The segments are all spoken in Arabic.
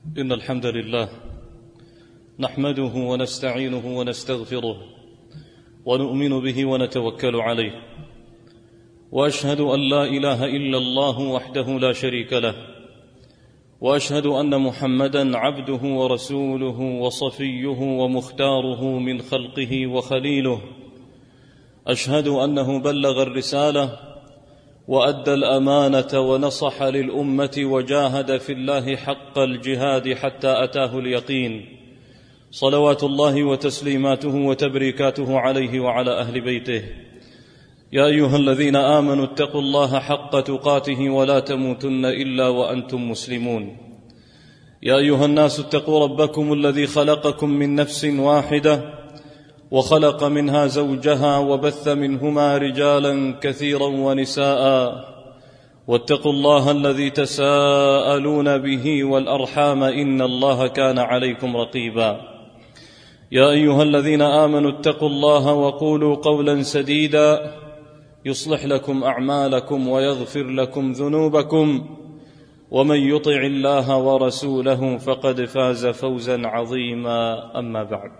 إن الحمد لله نحمده ونستعينه ونستغفره ونؤمن به ونتوكل عليه، وأشهد أن لا إله إلا الله وحده لا شريك له، وأشهد أن محمدًا عبده ورسوله وصفيه ومختاره من خلقه وخليله. أشهد أنه بلغ الرسالة وأدى الأمانة ونصح للأمة وجاهد في الله حق الجهاد حتى أتاه اليقين، صلوات الله وتسليماته وتبريكاته عليه وعلى أهل بيته. يا أيها الذين آمنوا اتقوا الله حق تقاته ولا تموتن إلا وأنتم مسلمون. يا أيها الناس اتقوا ربكم الذي خلقكم من نفس واحدة وخلق منها زوجها وبث منهما رجالا كثيرا ونساء، واتقوا الله الذي تساءلون به والأرحام إن الله كان عليكم رقيبا. يا أيها الذين آمنوا اتقوا الله وقولوا قولا سديدا يصلح لكم أعمالكم ويغفر لكم ذنوبكم، ومن يطع الله ورسوله فقد فاز فوزا عظيما. أما بعد،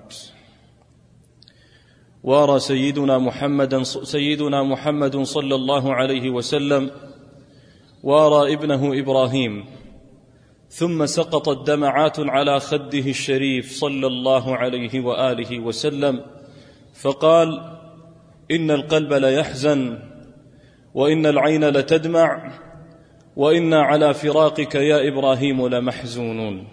وارى سيدنا محمد صلى الله عليه وسلم وارى ابنه إبراهيم، ثم سقطت دمعات على خده الشريف صلى الله عليه وآله وسلم، فقال: إن القلب ليحزن، وإن العين لتدمع، وإنا على فراقك يا إبراهيم لمحزونون.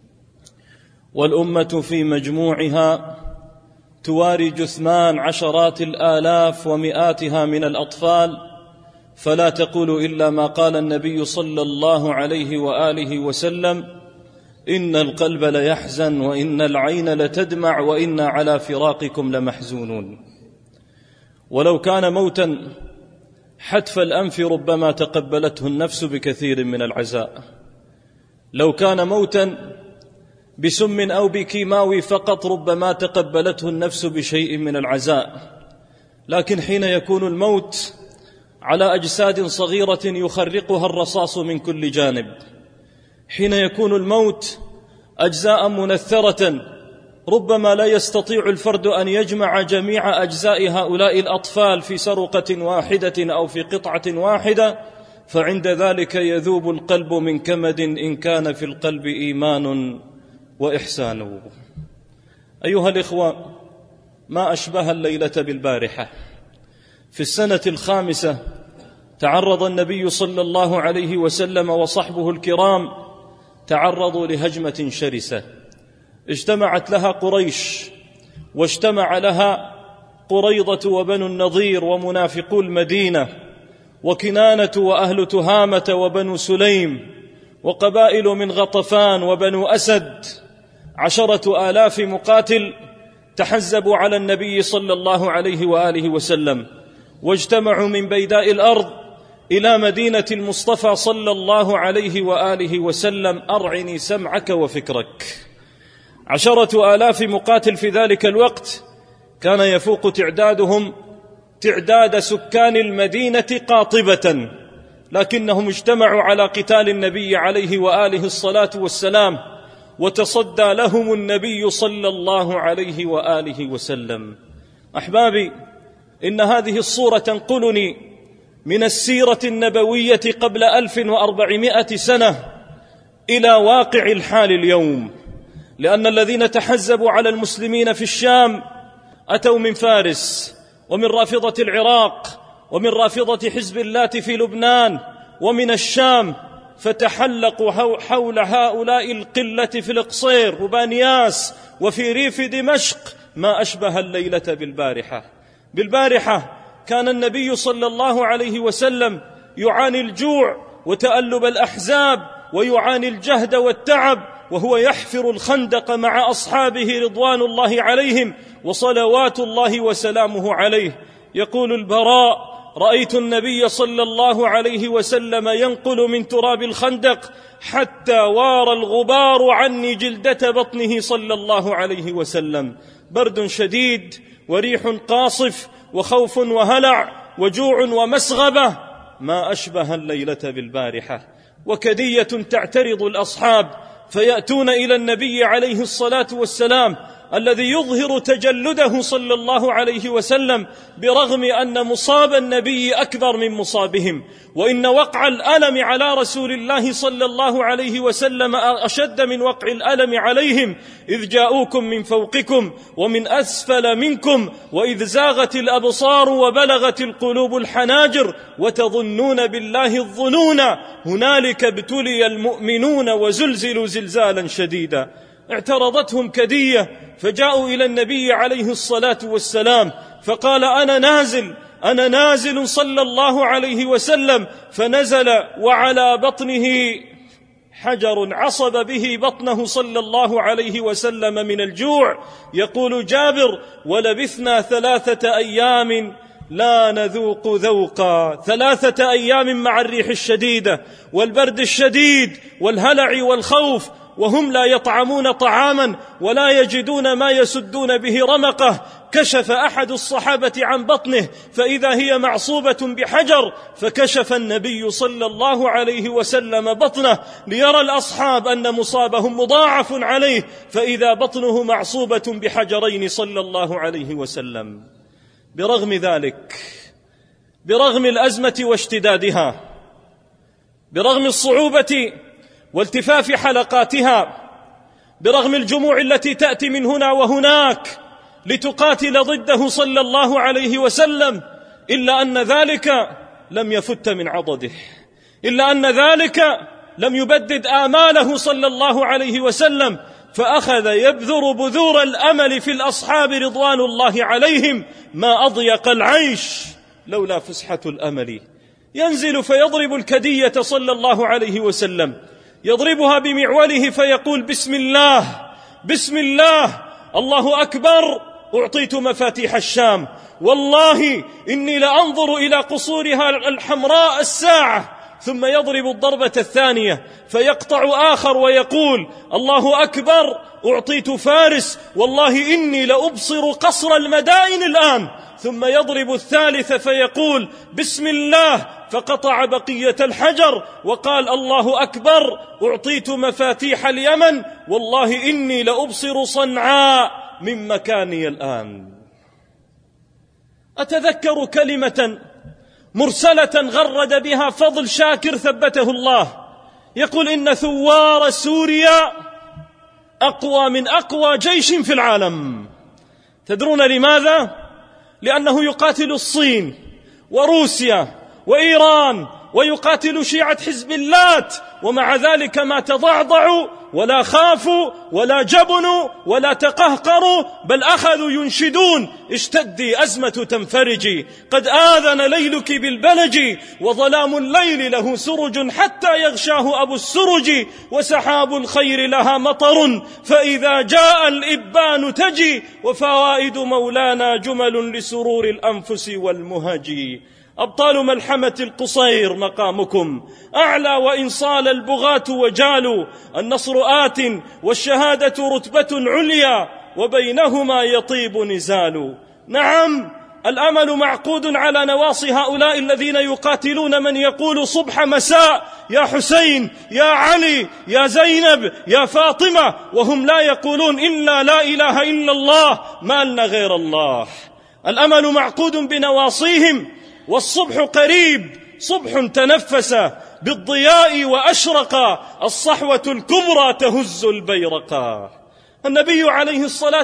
والأمة في مجموعها تواري جثمان عشرات الآلاف ومئاتها من الأطفال، فلا تقول إلا ما قال النبي صلى الله عليه وآله وسلم: إن القلب ليحزن، وإن العين لتدمع، وإنا على فراقكم لمحزونون. ولو كان موتا حتف الأنف ربما تقبلته النفس بكثير من العزاء، لو كان موتا بسم أو بكيماوي فقط ربما تقبلته النفس بشيء من العزاء، لكن حين يكون الموت على أجساد صغيرة يخرقها الرصاص من كل جانب، حين يكون الموت أجزاء منثرة ربما لا يستطيع الفرد أن يجمع جميع أجزاء هؤلاء الأطفال في سرقة واحدة أو في قطعة واحدة، فعند ذلك يذوب القلب من كمد إن كان في القلب إيمان وإحسان. أيها الإخوة، ما أشبه الليلة بالبارحة. في السنة الخامسة تعرض النبي صلى الله عليه وسلم وصحبه الكرام تعرضوا لهجمة شرسة اجتمعت لها قريش، واجتمع لها قريضة وبنو النضير ومنافقو المدينة وكنانة وأهل تهامة وبنو سليم وقبائل من غطفان وبنو أسد. 10,000 مقاتل تحزبوا على النبي صلى الله عليه وآله وسلم، واجتمعوا من بيداء الأرض إلى مدينة المصطفى صلى الله عليه وآله وسلم. أرعني سمعك وفكرك. 10,000 مقاتل في ذلك الوقت كان يفوق تعدادهم تعداد سكان المدينة قاطبة، لكنهم اجتمعوا على قتال النبي عليه وآله الصلاة والسلام، وتصدى لهم النبي صلى الله عليه وآله وسلم. أحبابي، إن هذه الصورة تنقلني من السيرة النبوية قبل 1400 سنة إلى واقع الحال اليوم، لأن الذين تحزبوا على المسلمين في الشام أتوا من فارس ومن رافضة العراق ومن رافضة حزب الله في لبنان ومن الشام، فتحلقوا حول هؤلاء القلة في القصير وبانياس وفي ريف دمشق. ما أشبه الليلة بالبارحة كان النبي صلى الله عليه وسلم يعاني الجوع وتألب الأحزاب، ويعاني الجهد والتعب، وهو يحفر الخندق مع أصحابه رضوان الله عليهم وصلوات الله وسلامه عليه. يقول البراء: رأيت النبي صلى الله عليه وسلم ينقل من تراب الخندق حتى وار الغبار عني جلدة بطنه صلى الله عليه وسلم. برد شديد وريح قاصف وخوف وهلع وجوع ومسغبة. ما أشبه الليلة بالبارحة. وكدية تعترض الأصحاب فيأتون إلى النبي عليه الصلاة والسلام الذي يظهر تجلده صلى الله عليه وسلم، برغم أن مصاب النبي أكبر من مصابهم، وإن وقع الألم على رسول الله صلى الله عليه وسلم أشد من وقع الألم عليهم، إذ جاءوكم من فوقكم ومن أسفل منكم وإذ زاغت الأبصار وبلغت القلوب الحناجر وتظنون بالله الظنون هنالك ابتلي المؤمنون وزلزلوا زلزالا شديدا. اعترضتهم كدية فجاءوا إلى النبي عليه الصلاة والسلام فقال: أنا نازل صلى الله عليه وسلم، فنزل وعلى بطنه حجر عصب به بطنه صلى الله عليه وسلم من الجوع. يقول جابر: ولبثنا 3 أيام لا نذوق ذوقا، 3 أيام مع الريح الشديدة والبرد الشديد والهلع والخوف، وهم لا يطعمون طعاما ولا يجدون ما يسدون به رمقه. كشف أحد الصحابة عن بطنه فإذا هي معصوبة بحجر، فكشف النبي صلى الله عليه وسلم بطنه ليرى الأصحاب أن مصابهم مضاعف عليه، فإذا بطنه معصوبة بحجرين صلى الله عليه وسلم. برغم ذلك، برغم الأزمة واشتدادها، برغم الصعوبة والتفاف حلقاتها، برغم الجموع التي تأتي من هنا وهناك لتقاتل ضده صلى الله عليه وسلم، إلا أن ذلك لم يفت من عضده، إلا أن ذلك لم يبدد آماله صلى الله عليه وسلم، فأخذ يبذر بذور الأمل في الأصحاب رضوان الله عليهم. ما أضيق العيش لولا فسحة الأمل. ينزل فيضرب الكدية صلى الله عليه وسلم، يضربها بمعوله فيقول: بسم الله بسم الله، الله أكبر، أعطيت مفاتيح الشام، والله إني لأنظر إلى قصورها الحمراء الساعة. ثم يضرب الضربة الثانية فيقطع آخر ويقول: الله أكبر، أعطيت فارس، والله إني لأبصر قصر المدائن الآن. ثم يضرب الثالث فيقول: بسم الله، فقطع بقية الحجر وقال: الله أكبر، أعطيت مفاتيح اليمن، والله إني لأبصر صنعاء من مكاني الآن. أتذكر كلمة مرسلة غرد بها فضل شاكر ثبته الله، يقول: إن ثوار سوريا أقوى من أقوى جيش في العالم. تدرون لماذا؟ لأنه يقاتل الصين وروسيا وإيران ويقاتل شيعة حزب اللات، ومع ذلك ما تضعضعوا ولا خافوا ولا جبنوا ولا تقهقروا، بل أخذوا ينشدون: اشتدي أزمة تنفرجي، قد آذن ليلك بالبلج، وظلام الليل له سرج حتى يغشاه أبو السرج، وسحاب الخير لها مطر، فإذا جاء الإبان تجي، وفوائد مولانا جمل لسرور الأنفس والمهج. أبطال ملحمة القصير مقامكم أعلى، وإن صال البغاة وجالوا، النصر آت والشهادة رتبة عليا، وبينهما يطيب نزال. نعم، الأمل معقود على نواصي هؤلاء الذين يقاتلون من يقول صبح مساء: يا حسين، يا علي، يا زينب، يا فاطمة، وهم لا يقولون إلا لا إله إلا الله، ما لنا غير الله. الأمل معقود بنواصيهم، والصبح قريب، صبح تنفس بالضياء وأشرق، الصحوة الكبرى تهز البيرق. النبي عليه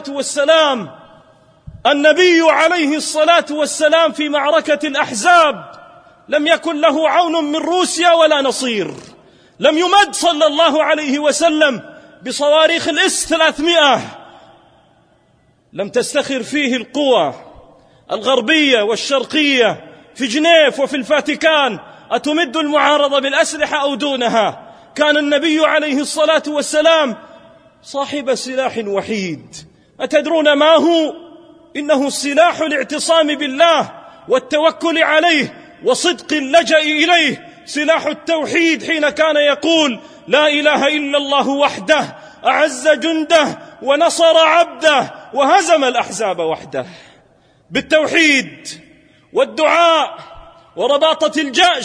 الصلاة والسلام في معركة الأحزاب لم يكن له عون من روسيا ولا نصير. لم يمد صلى الله عليه وسلم بصواريخ الإس 300، لم تستخر فيه القوى الغربية والشرقية في جنيف وفي الفاتيكان أتمد المعارضة بالأسلحة أو دونها. كان النبي عليه الصلاة والسلام صاحب سلاح وحيد. أتدرون ما هو؟ إنه سلاح الاعتصام بالله والتوكل عليه وصدق اللجأ إليه، سلاح التوحيد، حين كان يقول: لا إله إلا الله وحده أعز جنده ونصر عبده وهزم الأحزاب وحده. بالتوحيد والدعاء ورباطة الجأش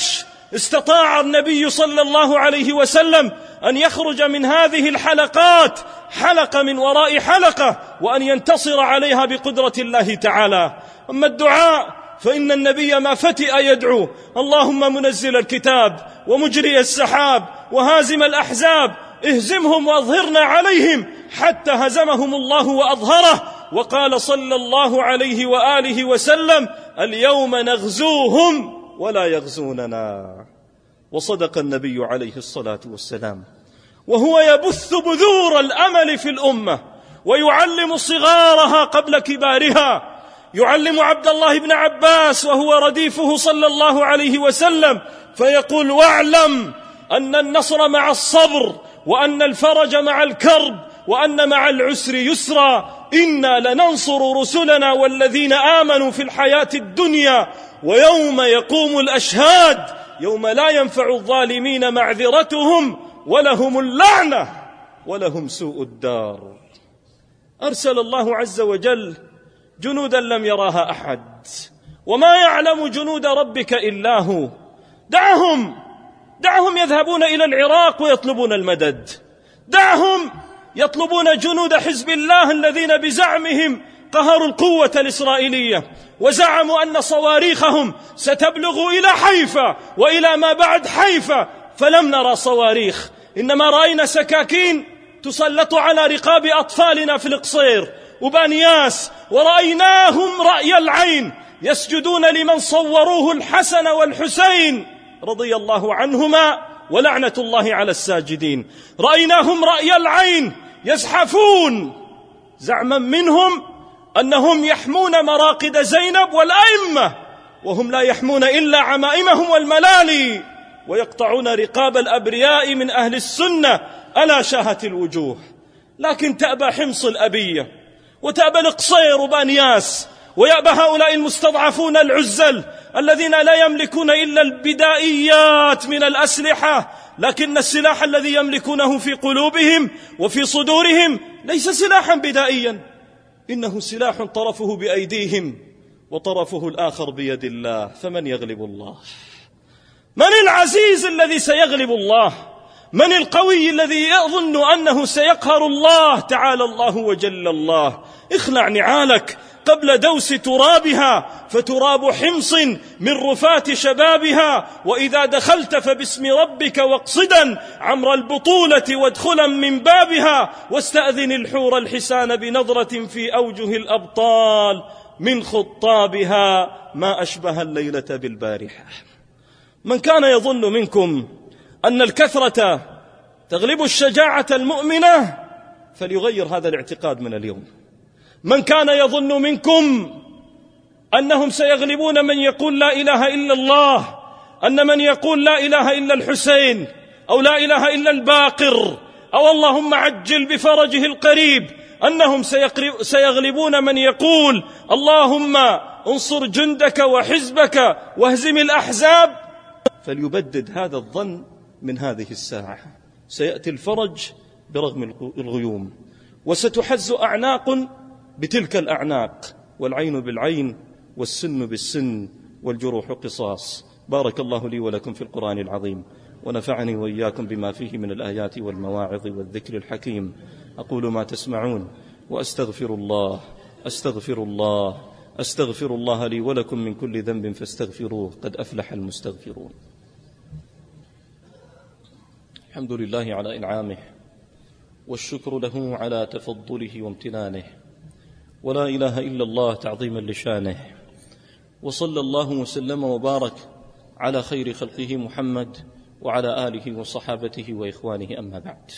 استطاع النبي صلى الله عليه وسلم أن يخرج من هذه الحلقات حلقة من وراء حلقة وأن ينتصر عليها بقدرة الله تعالى. أما الدعاء فإن النبي ما فتئ يدعو: اللهم منزل الكتاب ومجري السحاب وهازم الأحزاب اهزمهم وأظهرنا عليهم، حتى هزمهم الله وأظهره. وقال صلى الله عليه وآله وسلم: اليوم نغزوهم ولا يغزوننا. وصدق النبي عليه الصلاة والسلام، وهو يبث بذور الأمل في الأمة ويعلم صغارها قبل كبارها. يعلم عبد الله بن عباس وهو رديفه صلى الله عليه وسلم فيقول: واعلم أن النصر مع الصبر، وأن الفرج مع الكرب، وأن مع العسر يسرا. إنا لننصر رسلنا والذين آمنوا في الحياة الدنيا ويوم يقوم الأشهاد، يوم لا ينفع الظالمين معذرتهم ولهم اللعنة ولهم سوء الدار. أرسل الله عز وجل جنودا لم يراها أحد، وما يعلم جنود ربك إلا هو. دعهم يذهبون إلى العراق ويطلبون المدد، دعهم يطلبون جنود حزب الله الذين بزعمهم قهروا القوة الإسرائيلية وزعموا أن صواريخهم ستبلغ إلى حيفا وإلى ما بعد حيفا، فلم نرى صواريخ، إنما رأينا سكاكين تسلط على رقاب أطفالنا في القصير وبانياس، ورأيناهم رأي العين يسجدون لمن صوروه الحسن والحسين رضي الله عنهما ولعنة الله على الساجدين. رأيناهم رأي العين يزحفون زعما منهم أنهم يحمون مراقد زينب والأئمة، وهم لا يحمون إلا عمائمهم والملالي، ويقطعون رقاب الأبرياء من أهل السنة ألا شاهت الوجوه. لكن تأبى حمص الأبية، وتأبى القصير وبانياس، ويأبى هؤلاء المستضعفون العزل الذين لا يملكون إلا البدائيات من الأسلحة، لكن السلاح الذي يملكونه في قلوبهم وفي صدورهم ليس سلاحا بدائيا، إنه سلاح طرفه بأيديهم وطرفه الآخر بيد الله. فمن يغلب الله؟ من العزيز الذي سيغلب الله؟ من القوي الذي يظن أنه سيقهر الله؟ تعالى الله وجل الله. اخلع نعالك قبل دوس ترابها، فتراب حمص من رفات شبابها. وإذا دخلت فباسم ربك واقصدا عمر البطولة وادخلا من بابها، واستأذن الحور الحسان بنظرة في أوجه الأبطال من خطابها ما أشبه الليلة بالبارحة. من كان يظن منكم أن الكثرة تغلب الشجاعة المؤمنة فليغير هذا الاعتقاد من اليوم. من كان يظن منكم أنهم سيغلبون من يقول لا إله إلا الله، أن من يقول لا إله إلا الحسين أو لا إله إلا الباقر أو اللهم عجل بفرجه القريب، أنهم سيغلبون من يقول اللهم انصر جندك وحزبك واهزم الأحزاب، فليبدد هذا الظن من هذه الساعة. سيأتي الفرج برغم الغيوم، وستحز أعناق بتلك الأعناق، والعين بالعين والسن بالسن والجروح قصاص. بارك الله لي ولكم في القرآن العظيم، ونفعني وإياكم بما فيه من الآيات والمواعظ والذكر الحكيم. أقول ما تسمعون وأستغفر الله لي ولكم من كل ذنب فاستغفروه، قد أفلح المستغفرون. الحمد لله على إنعامه، والشكر له على تفضله وامتنانه، ولا إله إلا الله تعظيما لشانه، وصلى الله وسلم وبارك على خير خلقه محمد وعلى آله وصحابته وإخوانه. أما بعد،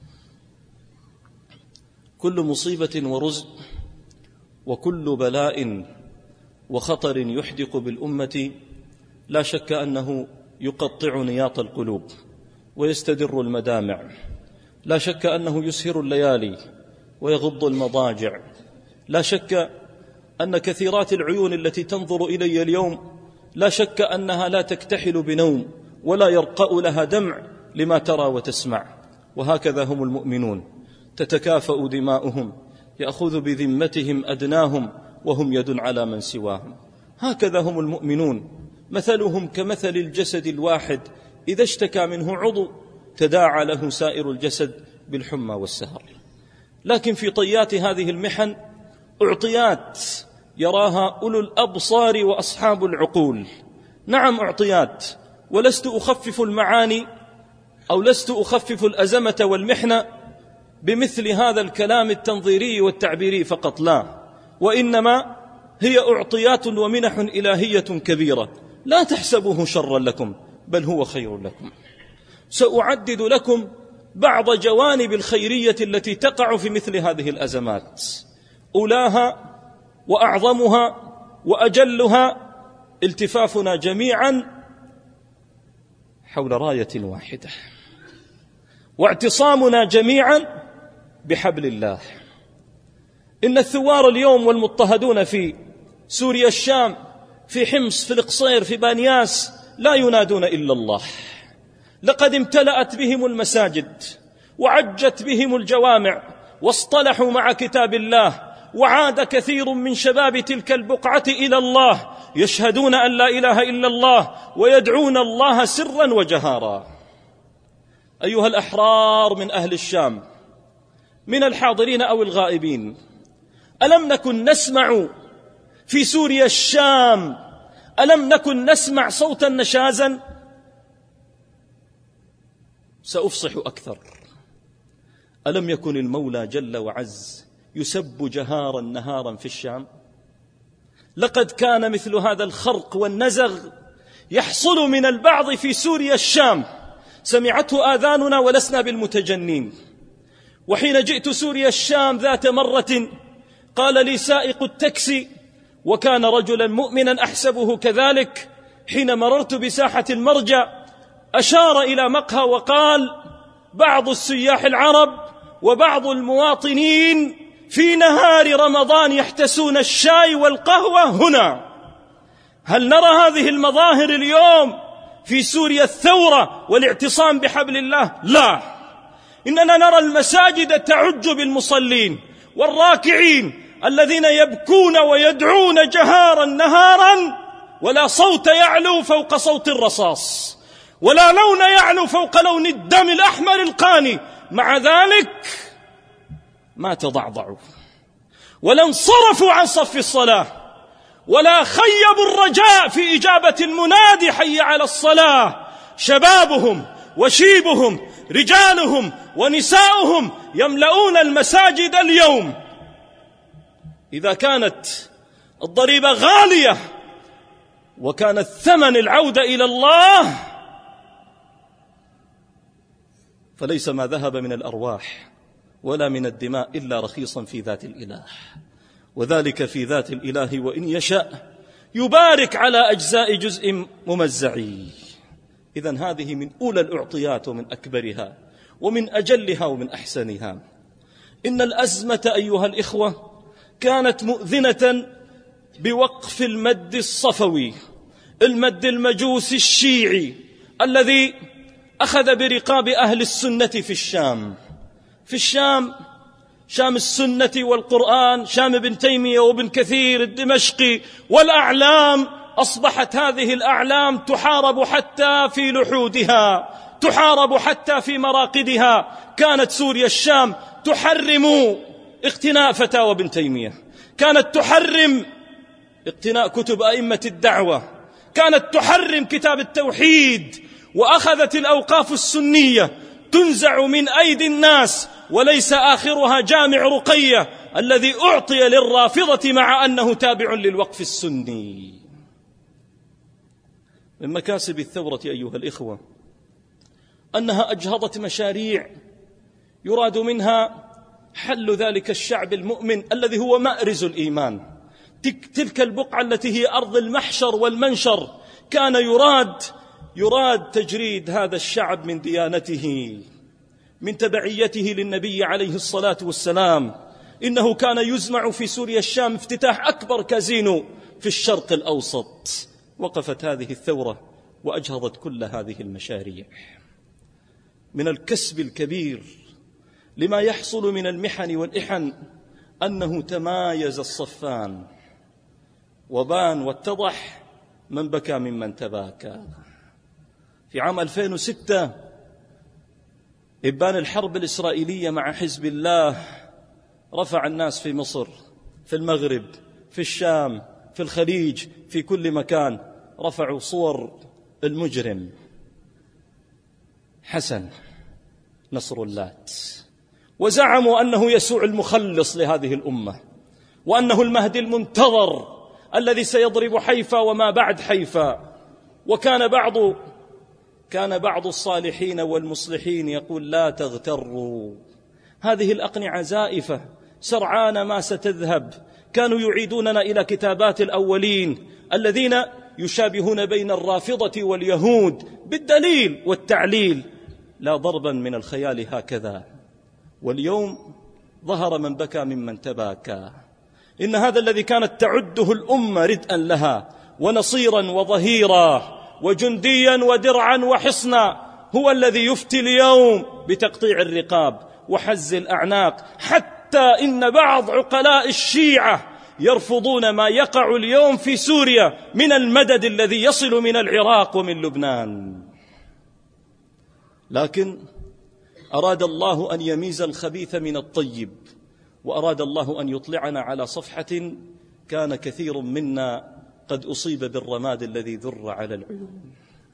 كل مصيبة ورزق وكل بلاء وخطر يحدق بالأمة لا شك أنه يقطع نياط القلوب ويستدر المدامع، لا شك أنه يسهر الليالي ويغض المضاجع، لا شك أن كثيرات العيون التي تنظر إلي اليوم لا شك أنها لا تكتحل بنوم ولا يرقأ لها دمع لما ترى وتسمع. وهكذا هم المؤمنون، تتكافأ دماؤهم، يأخذ بذمتهم أدناهم وهم يد على من سواهم. هكذا هم المؤمنون، مثلهم كمثل الجسد الواحد إذا اشتكى منه عضو تداعى له سائر الجسد بالحمى والسهر. لكن في طيات هذه المحن أعطيات يراها أولو الأبصار وأصحاب العقول. نعم أعطيات، ولست أخفف المعاني أو لست أخفف الأزمة والمحنة بمثل هذا الكلام التنظيري والتعبيري فقط، لا، وإنما هي أعطيات ومنح إلهية كبيرة، لا تحسبوه شرا لكم بل هو خير لكم. سأعدد لكم بعض جوانب الخيرية التي تقع في مثل هذه الأزمات، أولاها وأعظمها وأجلها التفافنا جميعا حول راية واحدة، واعتصامنا جميعا بحبل الله. إن الثوار اليوم والمضطهدون في سوريا، الشام، في حمص، في القصير، في بانياس لا ينادون إلا الله. لقد امتلأت بهم المساجد وعجت بهم الجوامع واصطلحوا مع كتاب الله، وعاد كثير من شباب تلك البقعة إلى الله يشهدون أن لا إله إلا الله ويدعون الله سرا وجهارا. أيها الأحرار من أهل الشام، من الحاضرين أو الغائبين، ألم نكن نسمع في سوريا الشام، ألم نكن نسمع صوتا نشازا؟ سأفصح أكثر، ألم يكن المولى جل وعز يسب جهارا نهارا في الشام؟ لقد كان مثل هذا الخرق والنزغ يحصل من البعض في سوريا الشام، سمعته آذاننا ولسنا بالمتجنين. وحين جئت سوريا الشام ذات مرة قال لي سائق التاكسي، وكان رجلا مؤمنا أحسبه كذلك، حين مررت بساحة المرجع أشار إلى مقهى وقال: بعض السياح العرب وبعض المواطنين في نهار رمضان يحتسون الشاي والقهوة هنا. هل نرى هذه المظاهر اليوم في سوريا الثورة والاعتصام بحبل الله؟ لا، إننا نرى المساجد تعج بالمصلين والراكعين الذين يبكون ويدعون جهارا نهارا، ولا صوت يعلو فوق صوت الرصاص، ولا لون يعلو فوق لون الدم الأحمر القاني. مع ذلك ما تضعضعوا ولا انصرفوا عن صف الصلاة، ولا خيبوا الرجاء في إجابة المنادي حي على الصلاة. شبابهم وشيبهم، رجالهم ونساؤهم يملؤون المساجد اليوم. إذا كانت الضريبة غالية وكان الثمن العودة إلى الله، فليس ما ذهب من الأرواح ولا من الدماء إلا رخيصا في ذات الإله، وذلك في ذات الإله وإن يشاء يبارك على أجزاء جزء ممزعي. إذن هذه من أولى الأعطيات ومن أكبرها ومن أجلها ومن أحسنها. إن الأزمة أيها الإخوة كانت مؤذنة بوقف المد الصفوي، المد المجوسي الشيعي الذي أخذ برقاب أهل السنة في الشام. في الشام، شام السنة والقرآن، شام ابن تيمية وابن كثير الدمشقي والأعلام. أصبحت هذه الأعلام تحارب حتى في لحودها، تحارب حتى في مراقدها. كانت سوريا الشام تحرم اقتناء فتاوى ابن تيمية، كانت تحرم اقتناء كتب أئمة الدعوة، كانت تحرم كتاب التوحيد، وأخذت الأوقاف السنية تنزع من أيدي الناس، وليس آخرها جامع رقية الذي أعطي للرافضة مع أنه تابع للوقف السني. من مكاسب الثورة أيها الإخوة أنها أجهضت مشاريع يراد منها حل ذلك الشعب المؤمن الذي هو مأرز الإيمان. تلك البقعة التي هي أرض المحشر والمنشر، كان يراد تجريد هذا الشعب من ديانته، من تبعيته للنبي عليه الصلاة والسلام. إنه كان يزمع في سوريا الشام افتتاح أكبر كازينو في الشرق الأوسط. وقفت هذه الثورة وأجهضت كل هذه المشاريع. من الكسب الكبير لما يحصل من المحن والإحن أنه تمايز الصفان وبان واتضح من بكى ممن تباكى. في عام 2006 إبان الحرب الإسرائيلية مع حزب الله رفع الناس في مصر، في المغرب، في الشام، في الخليج، في كل مكان رفعوا صور المجرم حسن نصر اللات، وزعموا أنه يسوع المخلص لهذه الأمة، وأنه المهدي المنتظر الذي سيضرب حيفا وما بعد حيفا. وكان بعض الصالحين والمصلحين يقول: لا تغتروا، هذه الأقنعة زائفة سرعان ما ستذهب. كانوا يعيدوننا إلى كتابات الأولين الذين يشابهون بين الرافضة واليهود بالدليل والتعليل، لا ضربا من الخيال هكذا. واليوم ظهر من بكى ممن تباكى. إن هذا الذي كانت تعده الأمة ردءا لها ونصيرا وظهيرا وجنديا ودرعا وحصنا هو الذي يفتي اليوم بتقطيع الرقاب وحز الأعناق، حتى إن بعض عقلاء الشيعة يرفضون ما يقع اليوم في سوريا من المدد الذي يصل من العراق ومن لبنان. لكن أراد الله أن يميز الخبيث من الطيب، وأراد الله أن يطلعنا على صفحة كان كثير منا قد أصيب بالرماد الذي ذر على العيون.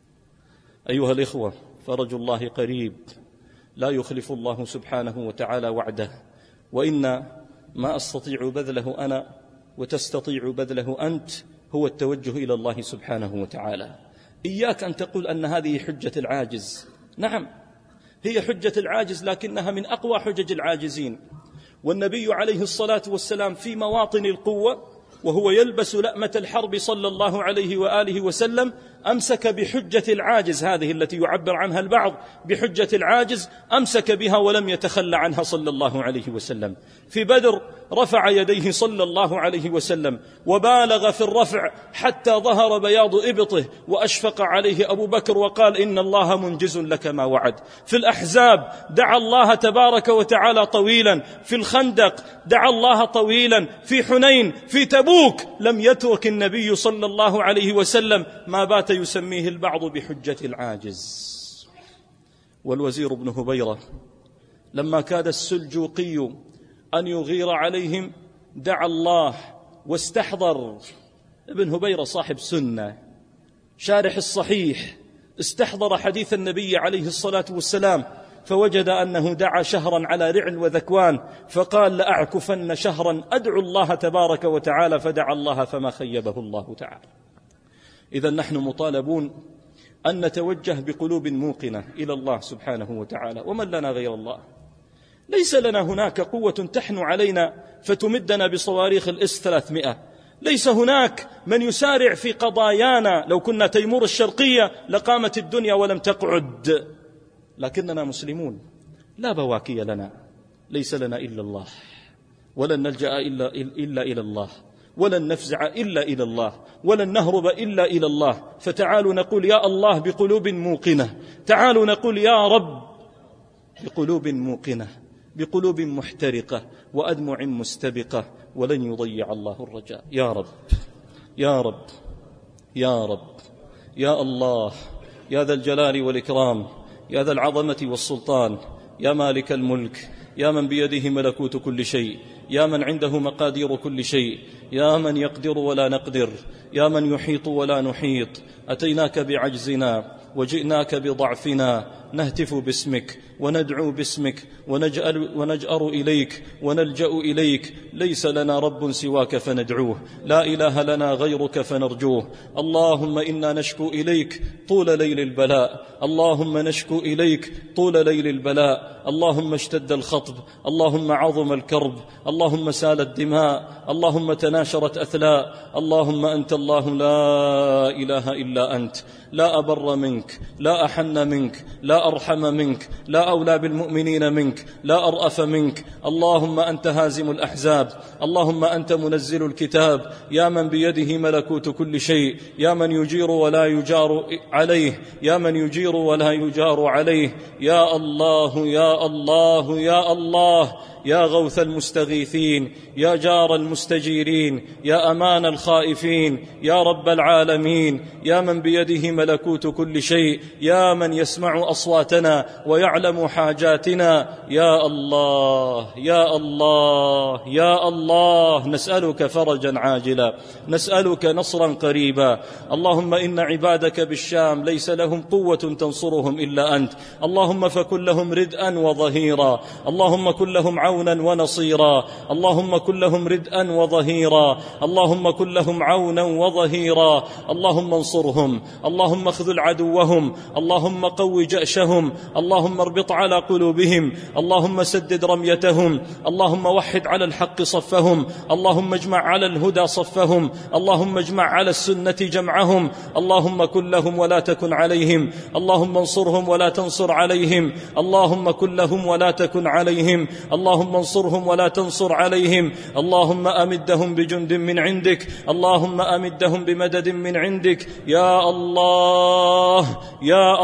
أيها الإخوة، فرج الله قريب، لا يخلف الله سبحانه وتعالى وعده، وإن ما أستطيع بذله أنا وتستطيع بذله أنت هو التوجه إلى الله سبحانه وتعالى. إياك أن تقول أن هذه حجة العاجز. نعم، هي حجة العاجز، لكنها من أقوى حجج العاجزين. والنبي عليه الصلاة والسلام في مواطن القوة وهو يلبس لأمة الحرب صلى الله عليه وآله وسلم أمسك بحجة العاجز، هذه التي يعبر عنها البعض بحجة العاجز، أمسك بها ولم يتخلى عنها صلى الله عليه وسلم. في بدر رفع يديه صلى الله عليه وسلم وبالغ في الرفع حتى ظهر بياض إبطه، وأشفق عليه أبو بكر وقال: إن الله منجز لك ما وعد. في الأحزاب دعا الله تبارك وتعالى طويلا، في الخندق دعا الله طويلا، في حنين، في تبوك لم يترك النبي صلى الله عليه وسلم ما بات يسميه البعض بحجة العاجز. والوزير بن هبيرة لما كاد السلجوقي أن يغير عليهم دعا الله واستحضر. ابن هبيرة صاحب سنة شارح الصحيح، استحضر حديث النبي عليه الصلاة والسلام، فوجد أنه دعا شهرا على رعل وذكوان، فقال: لأعكفن شهرا أدعو الله تبارك وتعالى، فدعا الله فما خيبه الله تعالى. إذن نحن مطالبون أن نتوجه بقلوب موقنة إلى الله سبحانه وتعالى. ومن لنا غير الله؟ ليس لنا هناك قوة تحن علينا فتمدنا بصواريخ الإس 300. ليس هناك من يسارع في قضايانا. لو كنا تيمور الشرقية لقامت الدنيا ولم تقعد. لكننا مسلمون لا بواكي لنا، ليس لنا إلا الله، ولن نلجأ إلا إلى الله، ولن نفزع إلا إلى الله، ولن نهرب إلا إلى الله. فتعالوا نقول يا الله بقلوب موقنة، تعالوا نقول يا رب بقلوب موقنة، بقلوب محترقة وأدمع مستبقة، ولن يضيع الله الرجاء. يا رب يا رب يا رب يا الله، يا ذا الجلال والإكرام، يا ذا العظمة والسلطان، يا مالك الملك، يا من بيده ملكوت كل شيء، يا من عنده مقادير كل شيء، يا من يقدر ولا نقدر، يا من يحيط ولا نحيط. أتيناك بعجزنا وجئناك بضعفنا، نهتف باسمك وندعو باسمك ونجأر إليك ونلجأ إليك. ليس لنا رب سواك فندعوه، لا إله لنا غيرك فنرجوه. اللهم إنا نشكو إليك طول ليل البلاء، اللهم نشكو إليك طول ليل البلاء. اللهم اشتد الخطب، اللهم عظم الكرب، اللهم سالت الدماء، اللهم تناشرت أثلاء. اللهم أنت الله لا إله إلا أنت، لا أبر منك، لا أحن منك، لا لا أرحم منك، لا أولى بالمؤمنين منك، لا أرأف منك. اللهم أنت هازم الأحزاب، اللهم أنت منزل الكتاب، يا من بيده ملكوت كل شيء، يا من يجير ولا يجار عليه، يا من يجير ولا يجار عليه. يا الله يا الله يا الله، يا غوث المستغيثين، يا جار المستجيرين، يا أمان الخائفين، يا رب العالمين، يا من بيده ملكوت كل شيء، يا من يسمع أصواتنا ويعلم حاجاتنا. يا الله يا الله يا الله، نسألك فرجا عاجلا، نسألك نصرا قريبا. اللهم إن عبادك بالشام ليس لهم قوة تنصرهم إلا أنت، اللهم فكن لهم ردءا وظهيرا، اللهم كن لهم عونا ونصيرا، اللهم كن لهم ردءا وظهيرا، اللهم كن لهم عونا وظهيرا. اللهم انصرهم، اللهم اخذل عدوهم، اللهم قو جأشهم، اللهم اربط على قلوبهم، اللهم سدد رميتهم، اللهم وحد على الحق صفهم، اللهم اجمع على الهدى صفهم، اللهم اجمع على السنة جمعهم. اللهم كن لهم ولا تكن عليهم، اللهم انصرهم ولا تنصر عليهم، اللهم كن لهم ولا تكن عليهم، اللهم انصرهم ولا تنصر عليهم. اللهم أمدهم بجند من عندك، اللهم أمدهم بمدد من عندك. يا الله يا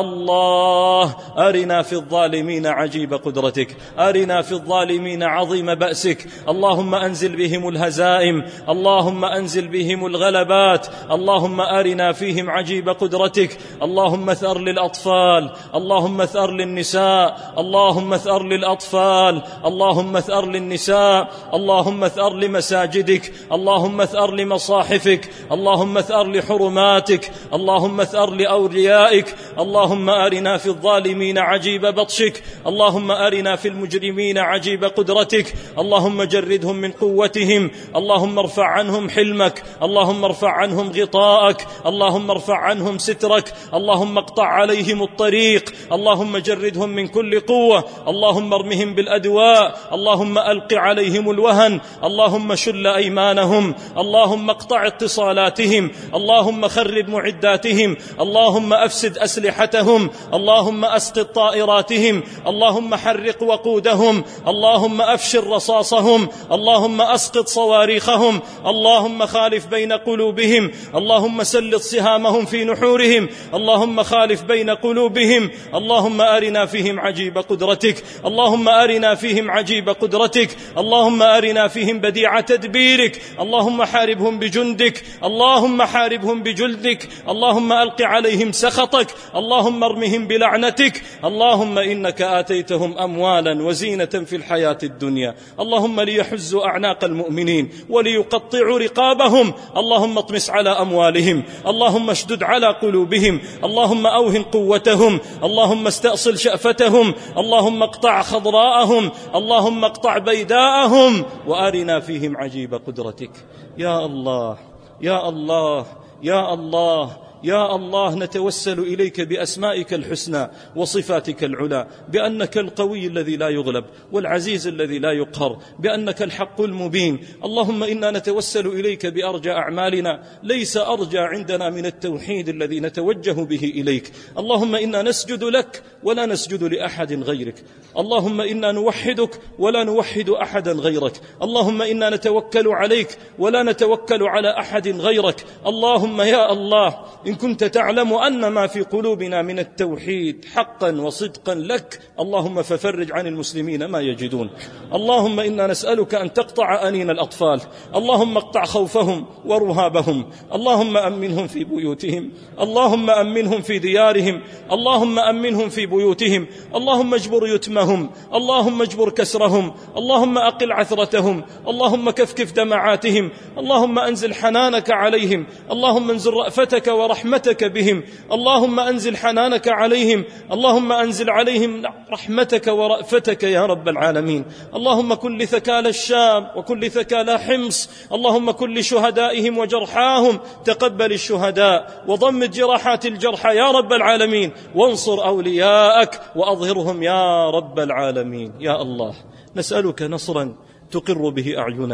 الله، أرنا في الظالمين عجيب قدرتك، أرنا في الظالمين عظيم بأسك. اللهم أنزل بهم الهزائم، اللهم أنزل بهم الغلبات، اللهم أرنا فيهم عجيب قدرتك. اللهم ثأر للأطفال، اللهم ثأر للنساء، اللهم ثأر للأطفال، اللهم ثأر للنساء، اللهم ثأر لمساجدك، اللهم ثأر لمصاحفك، اللهم ثأر لحرماتك، اللهم ثأر لأوليائك. اللهم أرنا في الظالمين عجيب بطشك، اللهم أرنا في المجرمين عجيب قدرتك. اللهم جردهم من قوتهم، اللهم ارفع عنهم حلمك، اللهم ارفع عنهم غطاءك، اللهم ارفع عنهم سترك، اللهم اقطع عليهم الطريق، اللهم جردهم من كل قوة، اللهم ارمهم بالأدواء، اللهم ألق عليهم الوهن، اللهم شل أيمانهم، اللهم اقطع اتصالاتهم، اللهم خرب معداتهم، اللهم أفسد أسلحتهم، اللهم أسقط طائراتهم، اللهم حرق وقودهم، اللهم أفشل رصاصهم، اللهم أسقط صواريخهم، اللهم خالف بين قلوبهم، اللهم سلط سهامهم في نحورهم، اللهم خالف بين قلوبهم. اللهم أرنا فيهم عجيب قدرتك، اللهم أرنا فيهم عجيب قدرتك، اللهم أرنا فيهم بديع تدبيرك. اللهم حاربهم بجندك، اللهم حاربهم بجلدك، اللهم ألق عليهم سخطك، اللهم ارمهم بلعنتك. اللهم إنك آتيتهم أموالا وزينة في الحياة الدنيا، اللهم ليحزوا أعناق المؤمنين وليقطعوا رقابهم، اللهم اطمس على أموالهم، اللهم اشدد على قلوبهم، اللهم أوهن قوتهم، اللهم استأصل شأفتهم، اللهم اقطع خضراءهم، اللهم اقطع بيداءهم، وأرنا فيهم عجيب قدرتك. يا الله يا الله يا الله يا الله، نتوسل إليك بأسمائك الحسنى وصفاتك العلى، بأنك القوي الذي لا يغلب والعزيز الذي لا يقهر، بأنك الحق المبين. اللهم إنا نتوسل إليك بأرجى أعمالنا، ليس أرجى عندنا من التوحيد الذي نتوجه به إليك. اللهم إنا نسجد لك ولا نسجد لأحد غيرك، اللهم إنا نوحدك ولا نوحد أحدا غيرك، اللهم إنا نتوكل عليك ولا نتوكل على أحد غيرك. اللهم يا الله، إن كنت تعلم أن ما في قلوبنا من التوحيد حقا وصدقا لك، اللهم ففرج عن المسلمين ما يجدون. اللهم إنا نسألك أن تقطع أنين الأطفال، اللهم اقطع خوفهم ورهابهم، اللهم أمنهم في بيوتهم، اللهم أمنهم في ديارهم، اللهم أمنهم في بيوتهم، اللهم اجبر يتمهم، اللهم اجبر كسرهم، اللهم أقل عثرتهم، اللهم كفكف دمعاتهم، اللهم أنزل حنانك عليهم، اللهم انزل رأفتك ورحمتك بهم، اللهم أنزل حنانك عليهم، اللهم أنزل عليهم رحمتك ورأفتك يا رب العالمين. اللهم كن لثكال الشام وكن لثكال حمص، اللهم كن لشهدائهم وجرحاهم، تقبل الشهداء وضمد جراحات الجرحى يا رب العالمين، وانصر أولياءك وأظهرهم يا رب العالمين. يا الله، نسألك نصرا تقر به أعيننا،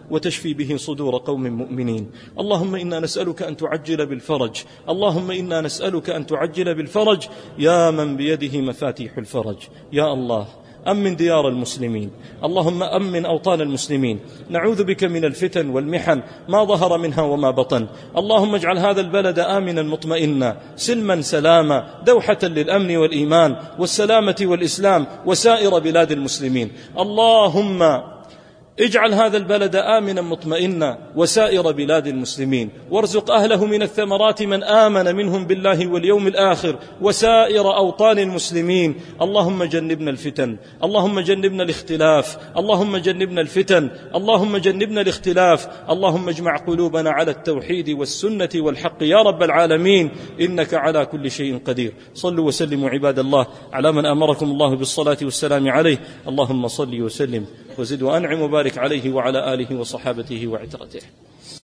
وتشفي به صدور قوم مؤمنين. اللهم إنا نسألك أن تعجل بالفرج، اللهم إنا نسألك أن تعجل بالفرج يا من بيده مفاتيح الفرج. يا الله أمن ديار المسلمين، اللهم أمن أوطان المسلمين. نعوذ بك من الفتن والمحن ما ظهر منها وما بطن. اللهم اجعل هذا البلد آمنا مطمئنا سلما سلاما دوحة للأمن والإيمان والسلامة والإسلام وسائر بلاد المسلمين. اللهم اجعل هذا البلد آمنا مطمئنا وسائر بلاد المسلمين، وارزق أهله من الثمرات من آمن منهم بالله واليوم الآخر وسائر أوطان المسلمين. اللهم جنبنا الفتن، اللهم جنبنا الاختلاف، اللهم جنبنا الفتن، اللهم جنبنا الاختلاف. اللهم اجمع قلوبنا على التوحيد والسنة والحق يا رب العالمين، إنك على كل شيء قدير. صلوا وسلموا عباد الله على من أمركم الله بالصلاة والسلام عليه. اللهم صل وسلم وزد وأنعم وبارك عليه وعلى آله وصحابته وعترته.